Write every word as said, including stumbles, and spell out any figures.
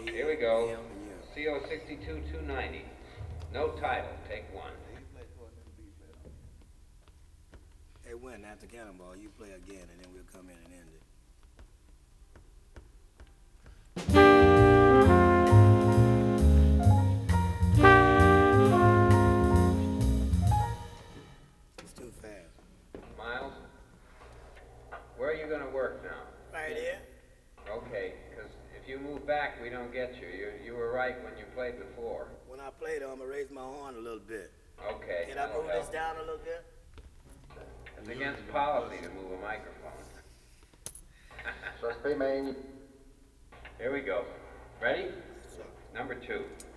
Here we go. C O sixty-two two ninety. No title. Take one. Hey, when after Cannonball, you play again, and then we'll come in and end it. It's too fast. Miles, where are you going to work now? Right here. Okay, because if you move back, we don't get you. You you were right when you played before. When I play, though, I'm going to raise my horn a little bit. Okay. Can I move help. this down a little bit? It's against policy to move a microphone. Suspect main. Here we go. Ready? Number two.